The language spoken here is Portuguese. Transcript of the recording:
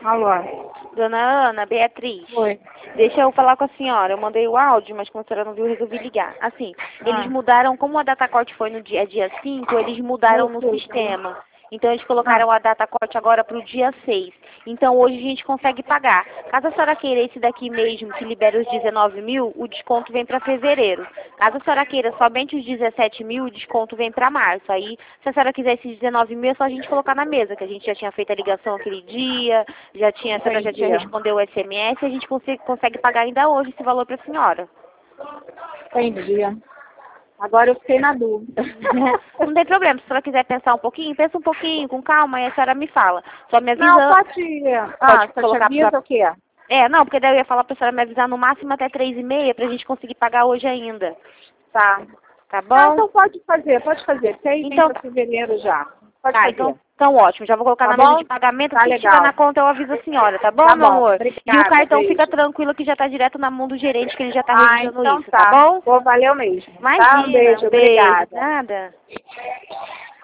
Alô? Dona Ana, Beatriz. Oi. Deixa eu falar com a senhora. Eu mandei o áudio, mas como a senhora não viu, eu resolvi ligar. Assim, eles mudaram, como a data corte foi no dia 5, eles mudaram no sistema. Então eles colocaram a data corte agora para o dia 6. Então hoje a gente consegue pagar. Caso a senhora queira esse daqui mesmo, que libera os 19 mil, o desconto vem para fevereiro. Caso a senhora queira somente os 17 mil, o desconto vem para março. Aí, se a senhora quiser esses 19 mil, é só a gente colocar na mesa, que a gente já tinha feito a ligação aquele dia, a senhora já tinha respondido o SMS, e a gente consegue pagar ainda hoje esse valor para a senhora. Entendi. Agora eu fiquei na dúvida. Não tem problema, se a senhora quiser pensar um pouquinho, pensa um pouquinho, com calma, aí a senhora me fala. Só me avisa... Não, pode colocar te avisa o quê? não, porque daí eu ia falar pra senhora me avisar no máximo até 3h30 pra gente conseguir pagar hoje ainda. Tá. Tá bom? Não, então pode fazer. Porque aí então, vem pra fevereiro já. Pode tá, fazer. então ótimo, já vou colocar Tá na mesa bom? de pagamento, Tá se legal. tiver na conta eu aviso a senhora, tá bom, Tá meu bom, amor? obrigada, E o cartão beijo. fica tranquilo que já tá direto na mão do gerente, que ele já tá registrando Então isso, tá bom? Pô, valeu mesmo. Imagina, Tá? Um beijo, obrigada. Nada.